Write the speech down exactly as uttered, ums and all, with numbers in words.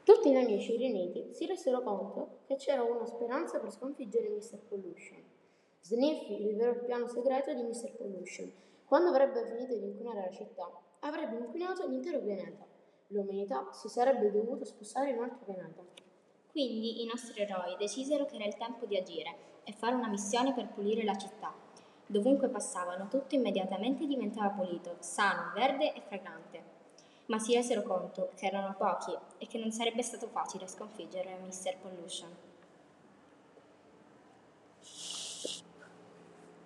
Tutti i nemici riuniti si resero conto che c'era una speranza per sconfiggere mister Pollution. Sniffy rivelò il piano segreto di mister Pollution. Quando avrebbe finito di inquinare la città, avrebbe inquinato l'intero pianeta. L'umanità si sarebbe dovuta spostare in un altro pianeta. Quindi i nostri eroi decisero che era il tempo di agire e fare una missione per pulire la città. Dovunque passavano, tutto immediatamente diventava pulito, sano, verde e fragrante. Ma si resero conto che erano pochi e che non sarebbe stato facile sconfiggere mister Pollution.